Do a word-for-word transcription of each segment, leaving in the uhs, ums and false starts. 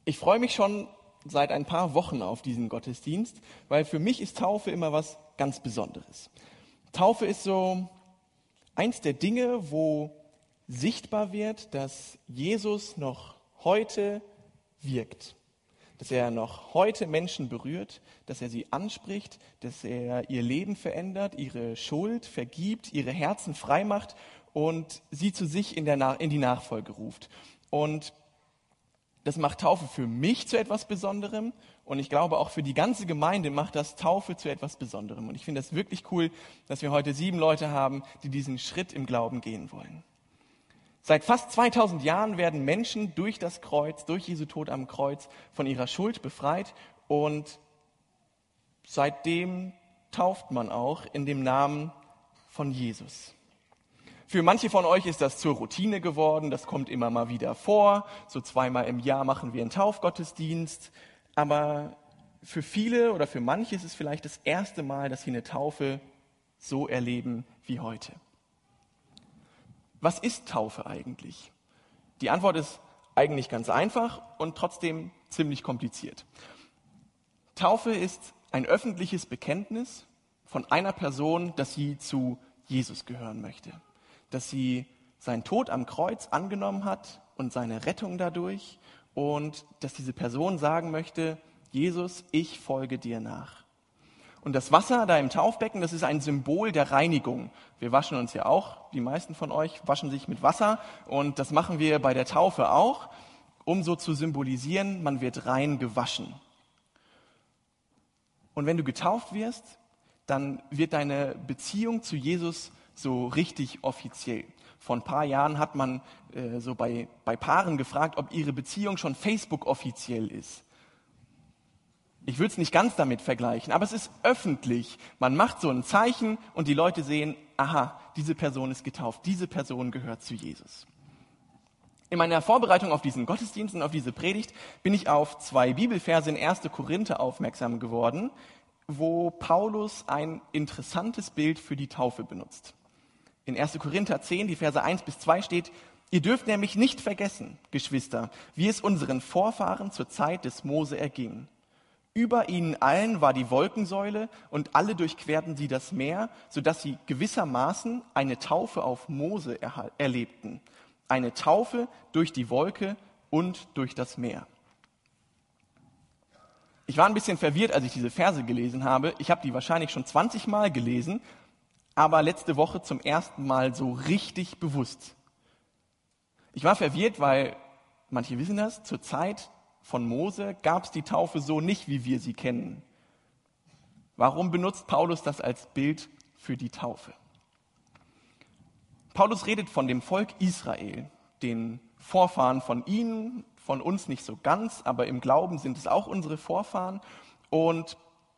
Ich freue mich schon seit ein paar Wochen auf diesen Gottesdienst, weil für mich ist Taufe immer was ganz Besonderes. Taufe ist so eins der Dinge, wo sichtbar wird, dass Jesus noch heute wirkt. Dass er noch heute Menschen berührt, dass er sie anspricht, dass er ihr Leben verändert, ihre Schuld vergibt, ihre Herzen frei macht und sie zu sich in, der Na- in die Nachfolge ruft. Und das macht Taufe für mich zu etwas Besonderem und ich glaube auch für die ganze Gemeinde macht das Taufe zu etwas Besonderem. Und ich finde das wirklich cool, dass wir heute sieben Leute haben, die diesen Schritt im Glauben gehen wollen. Seit fast zweitausend Jahren werden Menschen durch das Kreuz, durch Jesu Tod am Kreuz von ihrer Schuld befreit und seitdem tauft man auch in dem Namen von Jesus. Für manche von euch ist das zur Routine geworden, das kommt immer mal wieder vor. So zweimal im Jahr machen wir einen Taufgottesdienst. Aber für viele oder für manche ist es vielleicht das erste Mal, dass sie eine Taufe so erleben wie heute. Was ist Taufe eigentlich? Die Antwort ist eigentlich ganz einfach und trotzdem ziemlich kompliziert. Taufe ist ein öffentliches Bekenntnis von einer Person, dass sie zu Jesus gehören möchte. Dass sie seinen Tod am Kreuz angenommen hat und seine Rettung dadurch und dass diese Person sagen möchte, Jesus, ich folge dir nach. Und das Wasser da im Taufbecken, das ist ein Symbol der Reinigung. Wir waschen uns ja auch, die meisten von euch waschen sich mit Wasser und das machen wir bei der Taufe auch, um so zu symbolisieren, man wird rein gewaschen. Und wenn du getauft wirst, dann wird deine Beziehung zu Jesus so richtig offiziell. Vor ein paar Jahren hat man äh, so bei, bei Paaren gefragt, ob ihre Beziehung schon Facebook offiziell ist. Ich würde es nicht ganz damit vergleichen, aber es ist öffentlich. Man macht so ein Zeichen und die Leute sehen, aha, diese Person ist getauft, diese Person gehört zu Jesus. In meiner Vorbereitung auf diesen Gottesdienst und auf diese Predigt bin ich auf zwei Bibelverse in erster Korinther aufmerksam geworden, wo Paulus ein interessantes Bild für die Taufe benutzt. In erster Korinther zehn, die Verse eins bis zwei steht, ihr dürft nämlich nicht vergessen, Geschwister, wie es unseren Vorfahren zur Zeit des Mose erging. Über ihnen allen war die Wolkensäule und alle durchquerten sie das Meer, sodass sie gewissermaßen eine Taufe auf Mose erha- erlebten. Eine Taufe durch die Wolke und durch das Meer. Ich war ein bisschen verwirrt, als ich diese Verse gelesen habe. Ich habe die wahrscheinlich schon zwanzig Mal gelesen, aber letzte Woche zum ersten Mal so richtig bewusst. Ich war verwirrt, weil, manche wissen das, zur Zeit von Mose gab es die Taufe so nicht, wie wir sie kennen. Warum benutzt Paulus das als Bild für die Taufe? Paulus redet von dem Volk Israel, den Vorfahren von ihnen, von uns nicht so ganz, aber im Glauben sind es auch unsere Vorfahren. Und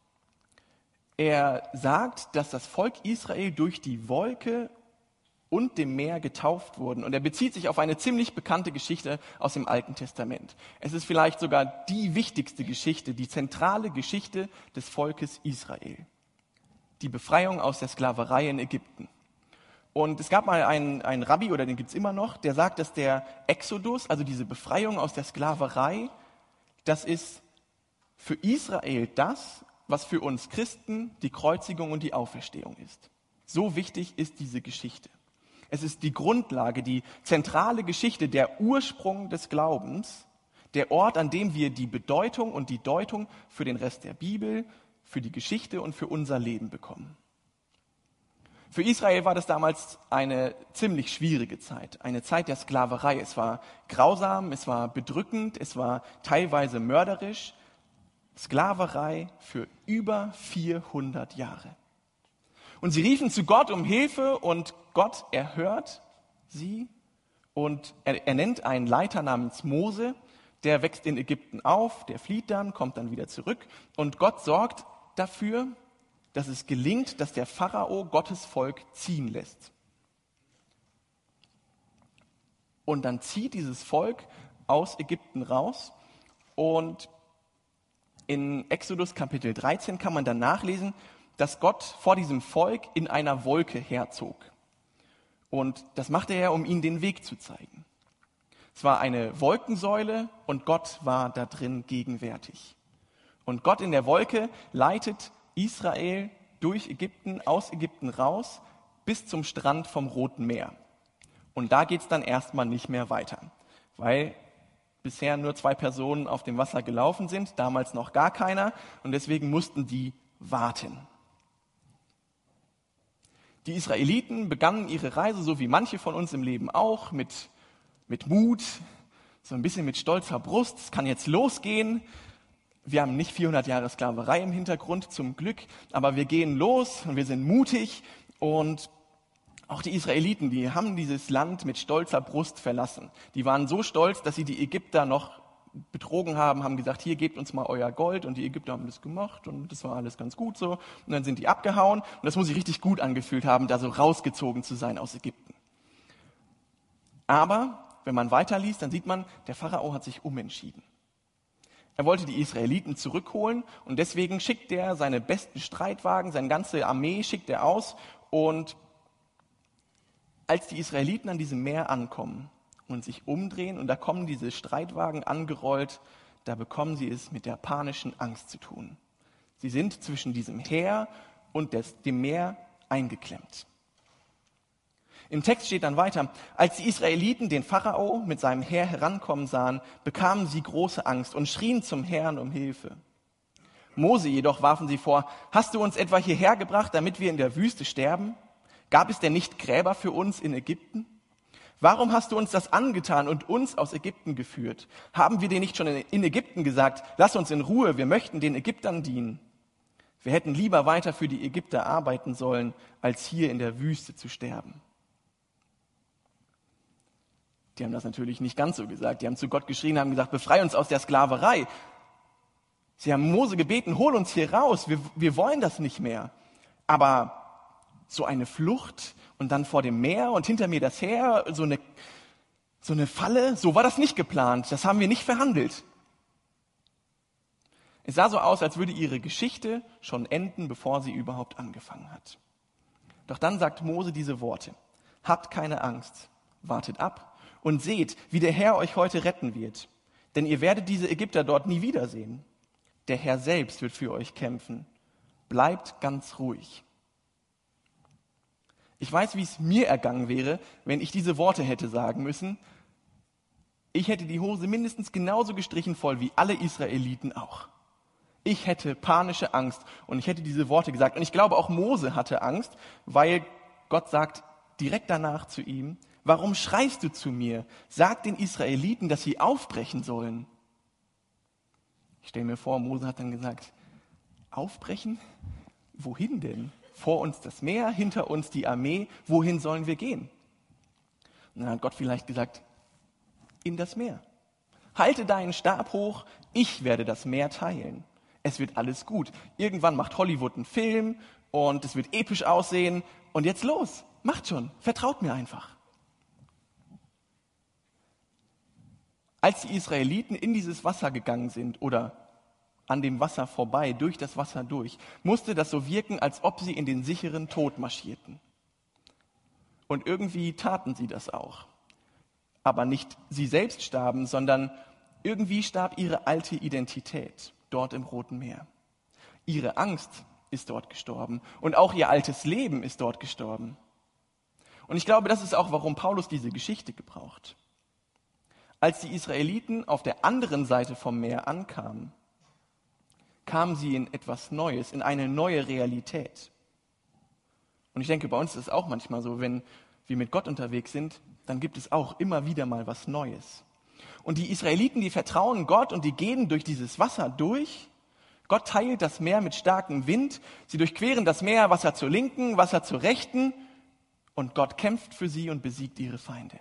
er sagt, dass das Volk Israel durch die Wolke und dem Meer getauft wurden. Und er bezieht sich auf eine ziemlich bekannte Geschichte aus dem Alten Testament. Es ist vielleicht sogar die wichtigste Geschichte, die zentrale Geschichte des Volkes Israel. Die Befreiung aus der Sklaverei in Ägypten. Und es gab mal einen, einen Rabbi, oder den gibt es immer noch, der sagt, dass der Exodus, also diese Befreiung aus der Sklaverei, das ist für Israel das, was für uns Christen die Kreuzigung und die Auferstehung ist. So wichtig ist diese Geschichte. Es ist die Grundlage, die zentrale Geschichte, der Ursprung des Glaubens, der Ort, an dem wir die Bedeutung und die Deutung für den Rest der Bibel, für die Geschichte und für unser Leben bekommen. Für Israel war das damals eine ziemlich schwierige Zeit, eine Zeit der Sklaverei. Es war grausam, es war bedrückend, es war teilweise mörderisch. Sklaverei für über vierhundert Jahre. Und sie riefen zu Gott um Hilfe und Gott erhört sie und er, er nennt einen Leiter namens Mose, der wächst in Ägypten auf, der flieht dann, kommt dann wieder zurück und Gott sorgt dafür, dass es gelingt, dass der Pharao Gottes Volk ziehen lässt. Und dann zieht dieses Volk aus Ägypten raus und in Exodus Kapitel dreizehn kann man dann nachlesen, dass Gott vor diesem Volk in einer Wolke herzog. Und das machte er, um ihnen den Weg zu zeigen. Es war eine Wolkensäule und Gott war da drin gegenwärtig. Und Gott in der Wolke leitet Israel durch Ägypten, aus Ägypten raus, bis zum Strand vom Roten Meer. Und da geht es dann erstmal nicht mehr weiter, weil bisher nur zwei Personen auf dem Wasser gelaufen sind, damals noch gar keiner, und deswegen mussten die warten. Die Israeliten begannen ihre Reise, so wie manche von uns im Leben auch, mit, mit Mut, so ein bisschen mit stolzer Brust. Es kann jetzt losgehen. Wir haben nicht vierhundert Jahre Sklaverei im Hintergrund, zum Glück, aber wir gehen los und wir sind mutig. Und auch die Israeliten, die haben dieses Land mit stolzer Brust verlassen. Die waren so stolz, dass sie die Ägypter noch betrogen haben, haben gesagt, hier, gebt uns mal euer Gold. Und die Ägypter haben das gemacht und das war alles ganz gut so. Und dann sind die abgehauen und das muss sich richtig gut angefühlt haben, da so rausgezogen zu sein aus Ägypten. Aber wenn man weiterliest, dann sieht man, der Pharao hat sich umentschieden. Er wollte die Israeliten zurückholen und deswegen schickt er seine besten Streitwagen, seine ganze Armee schickt er aus. Und als die Israeliten an diesem Meer ankommen und sich umdrehen und da kommen diese Streitwagen angerollt, da bekommen sie es mit der panischen Angst zu tun. Sie sind zwischen diesem Heer und des, dem Meer eingeklemmt. Im Text steht dann weiter, als die Israeliten den Pharao mit seinem Heer herankommen sahen, bekamen sie große Angst und schrien zum Herrn um Hilfe. Mose jedoch warfen sie vor, hast du uns etwa hierher gebracht, damit wir in der Wüste sterben? Gab es denn nicht Gräber für uns in Ägypten? Warum hast du uns das angetan und uns aus Ägypten geführt? Haben wir dir nicht schon in Ägypten gesagt, lass uns in Ruhe, wir möchten den Ägyptern dienen? Wir hätten lieber weiter für die Ägypter arbeiten sollen, als hier in der Wüste zu sterben. Die haben das natürlich nicht ganz so gesagt. Die haben zu Gott geschrien, haben gesagt, befreie uns aus der Sklaverei. Sie haben Mose gebeten, hol uns hier raus, wir, wir wollen das nicht mehr. Aber so eine Flucht und dann vor dem Meer und hinter mir das Heer, so eine, so eine Falle, so war das nicht geplant, das haben wir nicht verhandelt. Es sah so aus, als würde ihre Geschichte schon enden, bevor sie überhaupt angefangen hat. Doch dann sagt Mose diese Worte, habt keine Angst, wartet ab und seht, wie der Herr euch heute retten wird. Denn ihr werdet diese Ägypter dort nie wiedersehen. Der Herr selbst wird für euch kämpfen. Bleibt ganz ruhig. Ich weiß, wie es mir ergangen wäre, wenn ich diese Worte hätte sagen müssen. Ich hätte die Hose mindestens genauso gestrichen voll wie alle Israeliten auch. Ich hätte panische Angst und ich hätte diese Worte gesagt. Und ich glaube, auch Mose hatte Angst, weil Gott sagt direkt danach zu ihm, warum schreist du zu mir? Sag den Israeliten, dass sie aufbrechen sollen. Ich stelle mir vor, Mose hat dann gesagt, aufbrechen? Wohin denn? Vor uns das Meer, hinter uns die Armee, wohin sollen wir gehen? Und dann hat Gott vielleicht gesagt, in das Meer. Halte deinen Stab hoch, ich werde das Meer teilen. Es wird alles gut. Irgendwann macht Hollywood einen Film und es wird episch aussehen. Und jetzt los, macht schon, vertraut mir einfach. Als die Israeliten in dieses Wasser gegangen sind oder an dem Wasser vorbei, durch das Wasser durch, musste das so wirken, als ob sie in den sicheren Tod marschierten. Und irgendwie taten sie das auch. Aber nicht sie selbst starben, sondern irgendwie starb ihre alte Identität dort im Roten Meer. Ihre Angst ist dort gestorben und auch ihr altes Leben ist dort gestorben. Und ich glaube, das ist auch, warum Paulus diese Geschichte gebraucht. Als die Israeliten auf der anderen Seite vom Meer ankamen, kamen sie in etwas Neues, in eine neue Realität. Und ich denke, bei uns ist es auch manchmal so, wenn wir mit Gott unterwegs sind, dann gibt es auch immer wieder mal was Neues. Und die Israeliten, die vertrauen Gott und die gehen durch dieses Wasser durch. Gott teilt das Meer mit starkem Wind. Sie durchqueren das Meer, Wasser zur Linken, Wasser zur Rechten. Und Gott kämpft für sie und besiegt ihre Feinde.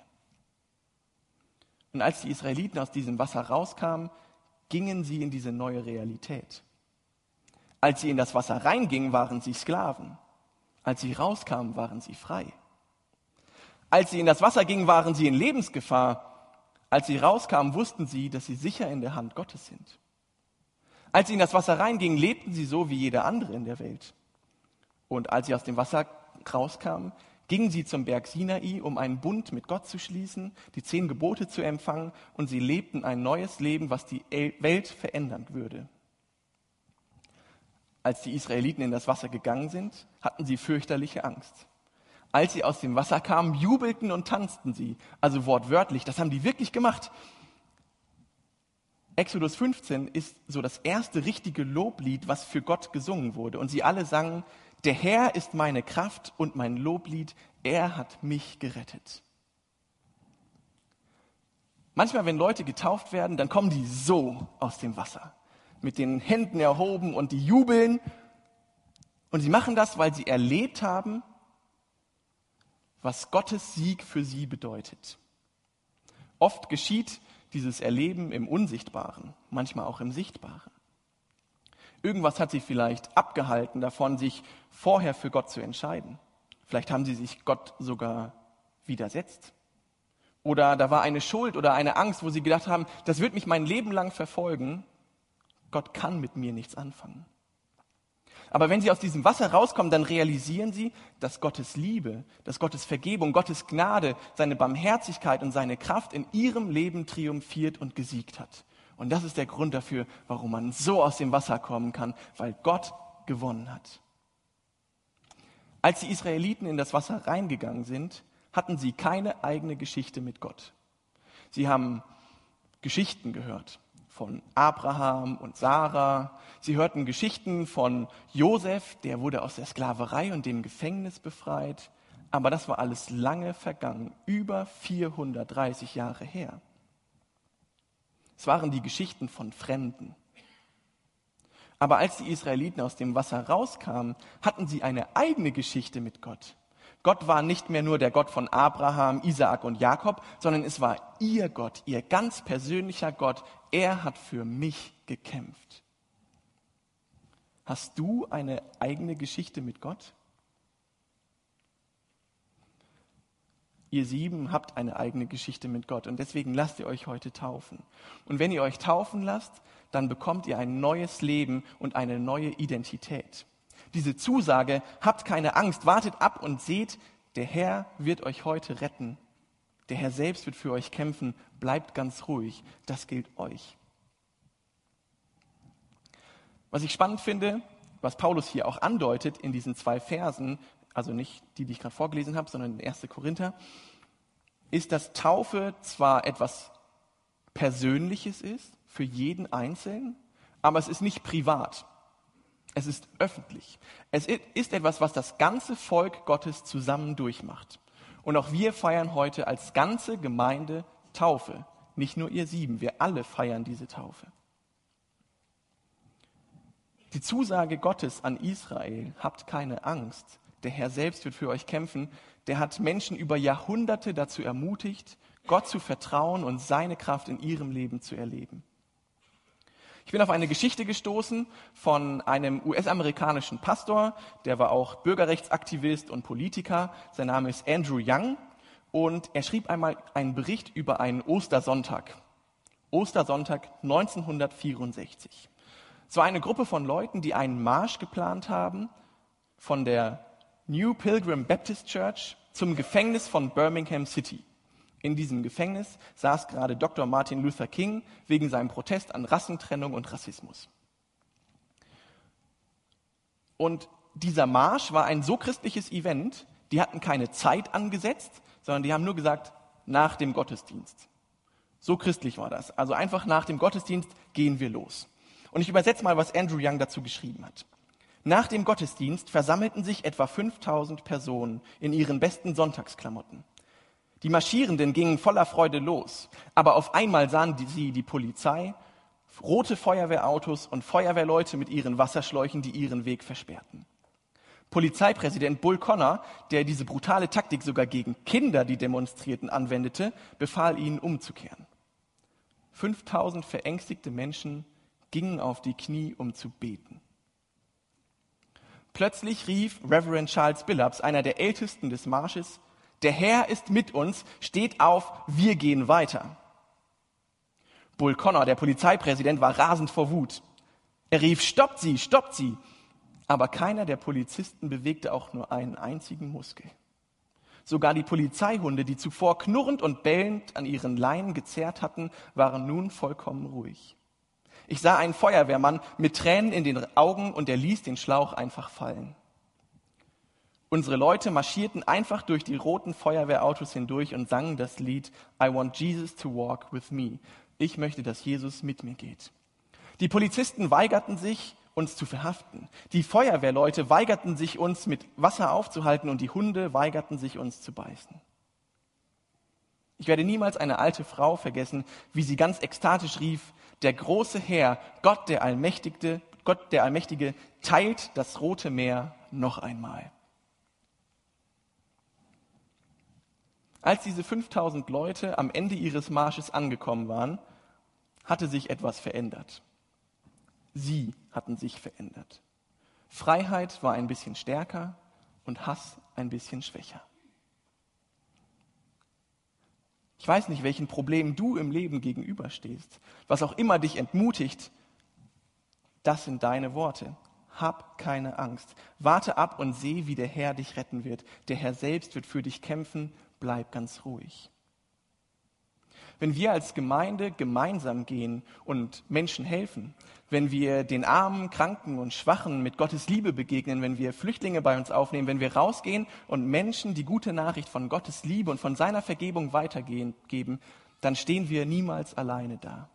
Und als die Israeliten aus diesem Wasser rauskamen, gingen sie in diese neue Realität. Als sie in das Wasser reingingen, waren sie Sklaven. Als sie rauskamen, waren sie frei. Als sie in das Wasser gingen, waren sie in Lebensgefahr. Als sie rauskamen, wussten sie, dass sie sicher in der Hand Gottes sind. Als sie in das Wasser reingingen, lebten sie so wie jeder andere in der Welt. Und als sie aus dem Wasser rauskamen, gingen sie zum Berg Sinai, um einen Bund mit Gott zu schließen, die zehn Gebote zu empfangen, und sie lebten ein neues Leben, was die Welt verändern würde. Als die Israeliten in das Wasser gegangen sind, hatten sie fürchterliche Angst. Als sie aus dem Wasser kamen, jubelten und tanzten sie. Also wortwörtlich, das haben die wirklich gemacht. Exodus fünfzehn ist so das erste richtige Loblied, was für Gott gesungen wurde. Und sie alle sangen: Der Herr ist meine Kraft und mein Loblied, er hat mich gerettet. Manchmal, wenn Leute getauft werden, dann kommen die so aus dem Wasser, mit den Händen erhoben, und die jubeln. Und sie machen das, weil sie erlebt haben, was Gottes Sieg für sie bedeutet. Oft geschieht dieses Erleben im Unsichtbaren, manchmal auch im Sichtbaren. Irgendwas hat sie vielleicht abgehalten davon, sich vorher für Gott zu entscheiden. Vielleicht haben sie sich Gott sogar widersetzt. Oder da war eine Schuld oder eine Angst, wo sie gedacht haben, das wird mich mein Leben lang verfolgen. Gott kann mit mir nichts anfangen. Aber wenn sie aus diesem Wasser rauskommen, dann realisieren sie, dass Gottes Liebe, dass Gottes Vergebung, Gottes Gnade, seine Barmherzigkeit und seine Kraft in ihrem Leben triumphiert und gesiegt hat. Und das ist der Grund dafür, warum man so aus dem Wasser kommen kann, weil Gott gewonnen hat. Als die Israeliten in das Wasser reingegangen sind, hatten sie keine eigene Geschichte mit Gott. Sie haben Geschichten gehört von Abraham und Sarah. Sie hörten Geschichten von Josef, der wurde aus der Sklaverei und dem Gefängnis befreit. Aber das war alles lange vergangen, über vierhundertdreißig Jahre her. Es waren die Geschichten von Fremden. Aber als die Israeliten aus dem Wasser rauskamen, hatten sie eine eigene Geschichte mit Gott. Gott war nicht mehr nur der Gott von Abraham, Isaak und Jakob, sondern es war ihr Gott, ihr ganz persönlicher Gott. Er hat für mich gekämpft. Hast du eine eigene Geschichte mit Gott? Ihr sieben habt eine eigene Geschichte mit Gott und deswegen lasst ihr euch heute taufen. Und wenn ihr euch taufen lasst, dann bekommt ihr ein neues Leben und eine neue Identität. Diese Zusage, habt keine Angst, wartet ab und seht, der Herr wird euch heute retten. Der Herr selbst wird für euch kämpfen, bleibt ganz ruhig, das gilt euch. Was ich spannend finde, was Paulus hier auch andeutet in diesen zwei Versen, also nicht die, die ich gerade vorgelesen habe, sondern in ersten Korinther, ist, dass Taufe zwar etwas Persönliches ist, für jeden Einzelnen, aber es ist nicht privat. Es ist öffentlich. Es ist etwas, was das ganze Volk Gottes zusammen durchmacht. Und auch wir feiern heute als ganze Gemeinde Taufe. Nicht nur ihr sieben, wir alle feiern diese Taufe. Die Zusage Gottes an Israel, habt keine Angst, der Herr selbst wird für euch kämpfen, der hat Menschen über Jahrhunderte dazu ermutigt, Gott zu vertrauen und seine Kraft in ihrem Leben zu erleben. Ich bin auf eine Geschichte gestoßen von einem U S-amerikanischen Pastor, der war auch Bürgerrechtsaktivist und Politiker. Sein Name ist Andrew Young und er schrieb einmal einen Bericht über einen Ostersonntag. Ostersonntag neunzehnhundertvierundsechzig. Es war eine Gruppe von Leuten, die einen Marsch geplant haben von der New Pilgrim Baptist Church zum Gefängnis von Birmingham City. In diesem Gefängnis saß gerade Doktor Martin Luther King wegen seinem Protest an Rassentrennung und Rassismus. Und dieser Marsch war ein so christliches Event, die hatten keine Zeit angesetzt, sondern die haben nur gesagt, nach dem Gottesdienst. So christlich war das. Also einfach nach dem Gottesdienst gehen wir los. Und ich übersetze mal, was Andrew Young dazu geschrieben hat. Nach dem Gottesdienst versammelten sich etwa fünftausend Personen in ihren besten Sonntagsklamotten. Die Marschierenden gingen voller Freude los, aber auf einmal sahen die, sie die Polizei, rote Feuerwehrautos und Feuerwehrleute mit ihren Wasserschläuchen, die ihren Weg versperrten. Polizeipräsident Bull Connor, der diese brutale Taktik sogar gegen Kinder, die demonstrierten, anwendete, befahl ihnen umzukehren. fünftausend verängstigte Menschen gingen auf die Knie, um zu beten. Plötzlich rief Reverend Charles Billups, einer der Ältesten des Marsches, der Herr ist mit uns, steht auf, wir gehen weiter. Bull Connor, der Polizeipräsident, war rasend vor Wut. Er rief, stoppt sie, stoppt sie. Aber keiner der Polizisten bewegte auch nur einen einzigen Muskel. Sogar die Polizeihunde, die zuvor knurrend und bellend an ihren Leinen gezerrt hatten, waren nun vollkommen ruhig. Ich sah einen Feuerwehrmann mit Tränen in den Augen und er ließ den Schlauch einfach fallen. Unsere Leute marschierten einfach durch die roten Feuerwehrautos hindurch und sangen das Lied I want Jesus to walk with me. Ich möchte, dass Jesus mit mir geht. Die Polizisten weigerten sich, uns zu verhaften. Die Feuerwehrleute weigerten sich, uns mit Wasser aufzuhalten und die Hunde weigerten sich, uns zu beißen. Ich werde niemals eine alte Frau vergessen, wie sie ganz ekstatisch rief, der große Herr, Gott der Allmächtige, Gott der Allmächtige, teilt das Rote Meer noch einmal. Als diese fünftausend Leute am Ende ihres Marsches angekommen waren, hatte sich etwas verändert. Sie hatten sich verändert. Freiheit war ein bisschen stärker und Hass ein bisschen schwächer. Ich weiß nicht, welchen Problemen du im Leben gegenüberstehst, was auch immer dich entmutigt. Das sind deine Worte. Hab keine Angst. Warte ab und seh, wie der Herr dich retten wird. Der Herr selbst wird für dich kämpfen. Bleib ganz ruhig. Wenn wir als Gemeinde gemeinsam gehen und Menschen helfen, wenn wir den Armen, Kranken und Schwachen mit Gottes Liebe begegnen, wenn wir Flüchtlinge bei uns aufnehmen, wenn wir rausgehen und Menschen die gute Nachricht von Gottes Liebe und von seiner Vergebung weitergeben, dann stehen wir niemals alleine da.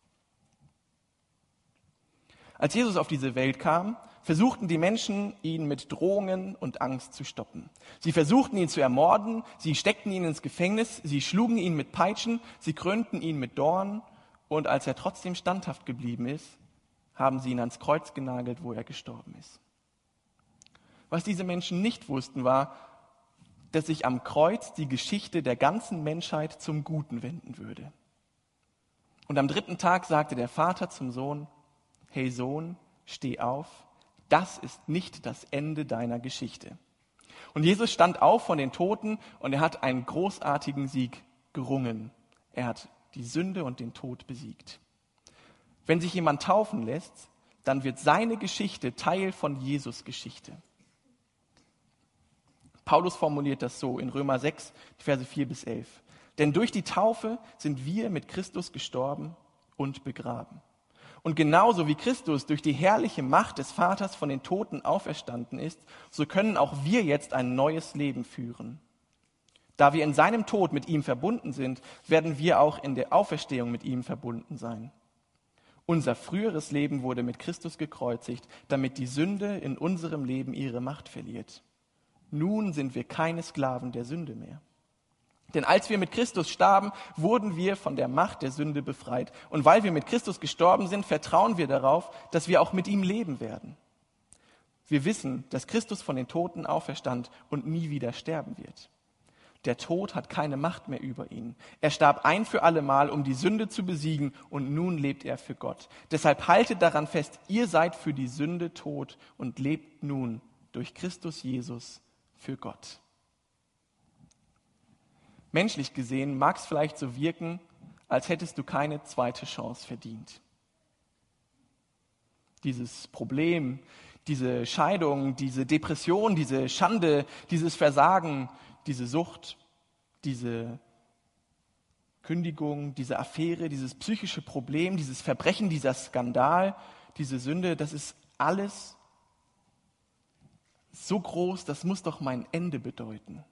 Als Jesus auf diese Welt kam, versuchten die Menschen, ihn mit Drohungen und Angst zu stoppen. Sie versuchten, ihn zu ermorden, sie steckten ihn ins Gefängnis, sie schlugen ihn mit Peitschen, sie krönten ihn mit Dornen und als er trotzdem standhaft geblieben ist, haben sie ihn ans Kreuz genagelt, wo er gestorben ist. Was diese Menschen nicht wussten, war, dass sich am Kreuz die Geschichte der ganzen Menschheit zum Guten wenden würde. Und am dritten Tag sagte der Vater zum Sohn, hey Sohn, steh auf, das ist nicht das Ende deiner Geschichte. Und Jesus stand auf von den Toten und er hat einen großartigen Sieg gerungen. Er hat die Sünde und den Tod besiegt. Wenn sich jemand taufen lässt, dann wird seine Geschichte Teil von Jesus' Geschichte. Paulus formuliert das so in Römer sechs, Verse vier bis elf. Denn durch die Taufe sind wir mit Christus gestorben und begraben. Und genauso wie Christus durch die herrliche Macht des Vaters von den Toten auferstanden ist, so können auch wir jetzt ein neues Leben führen. Da wir in seinem Tod mit ihm verbunden sind, werden wir auch in der Auferstehung mit ihm verbunden sein. Unser früheres Leben wurde mit Christus gekreuzigt, damit die Sünde in unserem Leben ihre Macht verliert. Nun sind wir keine Sklaven der Sünde mehr. Denn als wir mit Christus starben, wurden wir von der Macht der Sünde befreit. Und weil wir mit Christus gestorben sind, vertrauen wir darauf, dass wir auch mit ihm leben werden. Wir wissen, dass Christus von den Toten auferstand und nie wieder sterben wird. Der Tod hat keine Macht mehr über ihn. Er starb ein für alle Mal, um die Sünde zu besiegen, und nun lebt er für Gott. Deshalb haltet daran fest, ihr seid für die Sünde tot und lebt nun durch Christus Jesus für Gott. Menschlich gesehen mag es vielleicht so wirken, als hättest du keine zweite Chance verdient. Dieses Problem, diese Scheidung, diese Depression, diese Schande, dieses Versagen, diese Sucht, diese Kündigung, diese Affäre, dieses psychische Problem, dieses Verbrechen, dieser Skandal, diese Sünde, das ist alles so groß, das muss doch mein Ende bedeuten.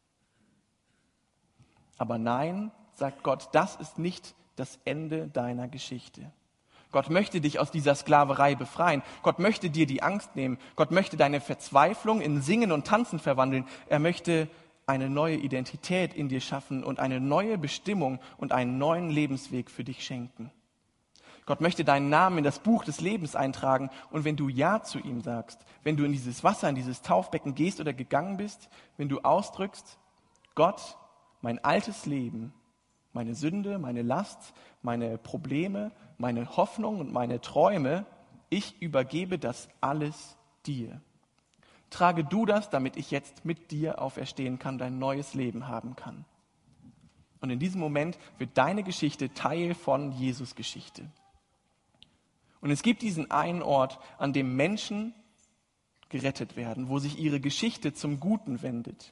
Aber nein, sagt Gott, das ist nicht das Ende deiner Geschichte. Gott möchte dich aus dieser Sklaverei befreien. Gott möchte dir die Angst nehmen. Gott möchte deine Verzweiflung in Singen und Tanzen verwandeln. Er möchte eine neue Identität in dir schaffen und eine neue Bestimmung und einen neuen Lebensweg für dich schenken. Gott möchte deinen Namen in das Buch des Lebens eintragen. Und wenn du Ja zu ihm sagst, wenn du in dieses Wasser, in dieses Taufbecken gehst oder gegangen bist, wenn du ausdrückst, Gott, mein altes Leben, meine Sünde, meine Last, meine Probleme, meine Hoffnung und meine Träume, ich übergebe das alles dir. Trage du das, damit ich jetzt mit dir auferstehen kann, dein neues Leben haben kann. Und in diesem Moment wird deine Geschichte Teil von Jesus' Geschichte. Und es gibt diesen einen Ort, an dem Menschen gerettet werden, wo sich ihre Geschichte zum Guten wendet.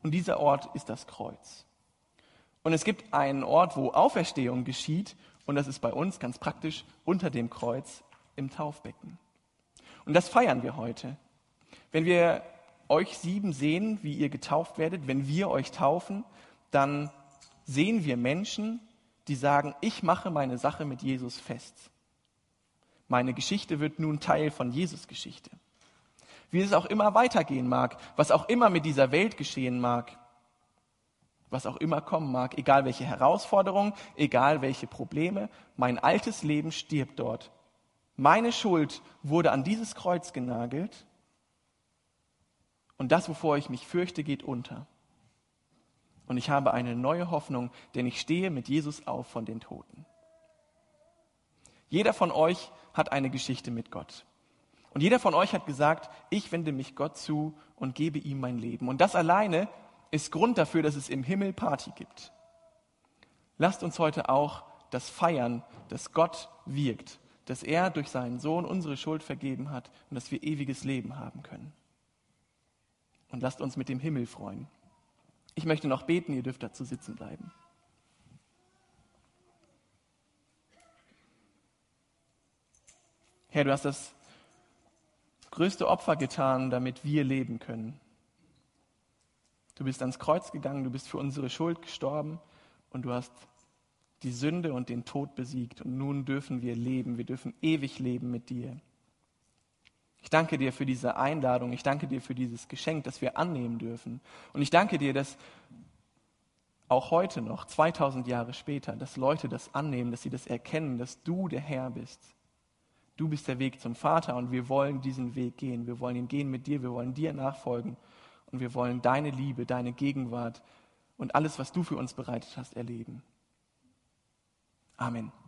Und dieser Ort ist das Kreuz. Und es gibt einen Ort, wo Auferstehung geschieht, und das ist bei uns ganz praktisch unter dem Kreuz im Taufbecken. Und das feiern wir heute. Wenn wir euch sieben sehen, wie ihr getauft werdet, wenn wir euch taufen, dann sehen wir Menschen, die sagen, ich mache meine Sache mit Jesus fest. Meine Geschichte wird nun Teil von Jesus Geschichte. Wie es auch immer weitergehen mag, was auch immer mit dieser Welt geschehen mag, was auch immer kommen mag, egal welche Herausforderungen, egal welche Probleme, mein altes Leben stirbt dort. Meine Schuld wurde an dieses Kreuz genagelt und das, wovor ich mich fürchte, geht unter. Und ich habe eine neue Hoffnung, denn ich stehe mit Jesus auf von den Toten. Jeder von euch hat eine Geschichte mit Gott. Und jeder von euch hat gesagt, ich wende mich Gott zu und gebe ihm mein Leben. Und das alleine ist Grund dafür, dass es im Himmel Party gibt. Lasst uns heute auch das feiern, dass Gott wirkt, dass er durch seinen Sohn unsere Schuld vergeben hat und dass wir ewiges Leben haben können. Und lasst uns mit dem Himmel freuen. Ich möchte noch beten, ihr dürft dazu sitzen bleiben. Herr, du hast das größte Opfer getan, damit wir leben können. Du bist ans Kreuz gegangen, du bist für unsere Schuld gestorben und du hast die Sünde und den Tod besiegt. Und nun dürfen wir leben, wir dürfen ewig leben mit dir. Ich danke dir für diese Einladung, ich danke dir für dieses Geschenk, das wir annehmen dürfen. Und ich danke dir, dass auch heute noch, zweitausend Jahre später, dass Leute das annehmen, dass sie das erkennen, dass du der Herr bist. Du bist der Weg zum Vater und wir wollen diesen Weg gehen. Wir wollen ihn gehen mit dir, wir wollen dir nachfolgen und wir wollen deine Liebe, deine Gegenwart und alles, was du für uns bereitet hast, erleben. Amen.